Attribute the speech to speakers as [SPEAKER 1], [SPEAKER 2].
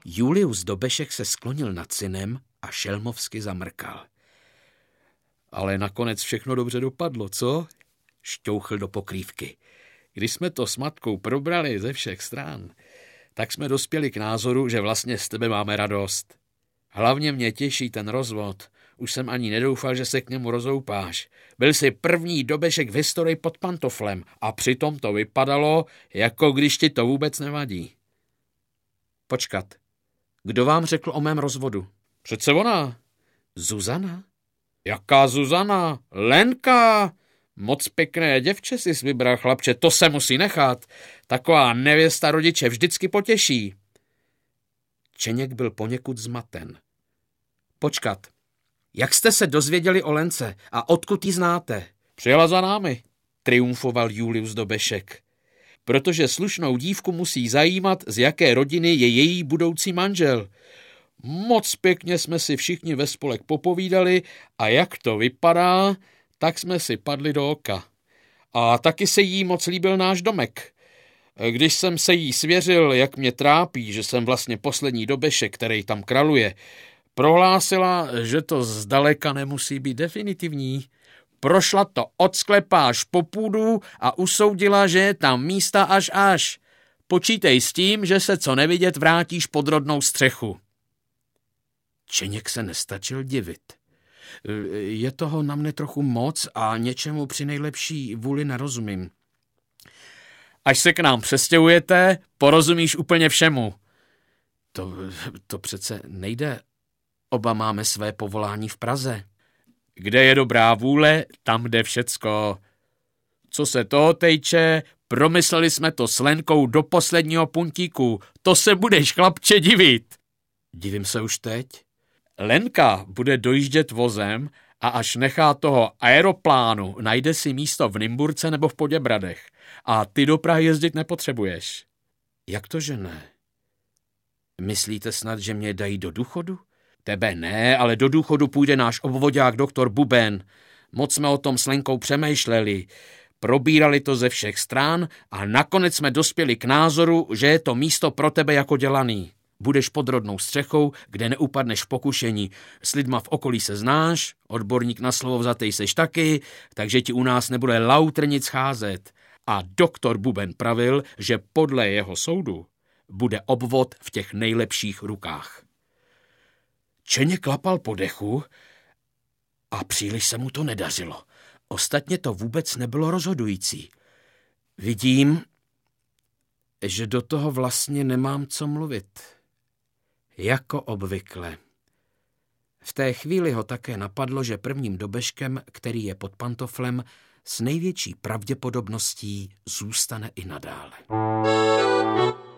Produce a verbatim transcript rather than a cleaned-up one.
[SPEAKER 1] Julius Dobešek se sklonil nad synem a šelmovsky zamrkal. Ale nakonec všechno dobře dopadlo, co? Šťouchl do pokrývky. Když jsme to s matkou probrali ze všech stran, tak jsme dospěli k názoru, že vlastně z tebe máme radost. Hlavně mě těší ten rozvod. Už jsem ani nedoufal, že se k němu rozoupáš. Byl jsi první Dobešek v historii pod pantoflem a přitom to vypadalo, jako když ti to vůbec nevadí. Počkat. Kdo vám řekl o mém rozvodu? Přece ona. Zuzana? Jaká Zuzana? Lenka! Moc pěkné děvče jsi vybral, chlapče, to se musí nechat. Taková nevěsta rodiče vždycky potěší. Čeněk byl poněkud zmaten. Počkat, jak jste se dozvěděli o Lence a odkud ji znáte? Přijela za námi, triumfoval Julius Dobešek. Protože slušnou dívku musí zajímat, z jaké rodiny je její budoucí manžel. Moc pěkně jsme si všichni ve spolek popovídali a jak to vypadá, tak jsme si padli do oka. A taky se jí moc líbil náš domek. Když jsem se jí svěřil, jak mě trápí, že jsem vlastně poslední Dobešek, který tam kraluje, prohlásila, že to zdaleka nemusí být definitivní. Prošla to od sklepa až po půdu a usoudila, že je tam místa až až. Počítej s tím, že se co nevidět vrátíš pod rodnou střechu. Čeněk se nestačil divit. Je toho na mne trochu moc a něčemu při nejlepší vůli nerozumím. Až se k nám přestěhujete, porozumíš úplně všemu. To, to přece nejde. Oba máme své povolání v Praze. Kde je dobrá vůle, tam jde všecko. Co se toho týče, promysleli jsme to s Lenkou do posledního puntíku. To se budeš, chlapče, divit. Divím se už teď. Lenka bude dojíždět vozem a až nechá toho aeroplánu, najde si místo v Nymburce nebo v Poděbradech. A ty do Prahy jezdit nepotřebuješ. Jak to, že ne? Myslíte snad, že mě dají do důchodu? Tebe ne, ale do důchodu půjde náš obvodák doktor Buben. Moc jsme o tom s Lenkou přemýšleli. Probírali to ze všech stran a nakonec jsme dospěli k názoru, že je to místo pro tebe jako dělaný. Budeš pod rodnou střechou, kde neupadneš v pokušení. S lidma v okolí se znáš, odborník na slovo vzatej seš taky, takže ti u nás nebude lautr nic scházet. A doktor Buben pravil, že podle jeho soudu bude obvod v těch nejlepších rukách. Čeněk klapal po dechu a příliš se mu to nedařilo. Ostatně to vůbec nebylo rozhodující. Vidím, že do toho vlastně nemám co mluvit. Jako obvykle. V té chvíli ho také napadlo, že prvním Dobeškem, který je pod pantoflem, s největší pravděpodobností zůstane i nadále.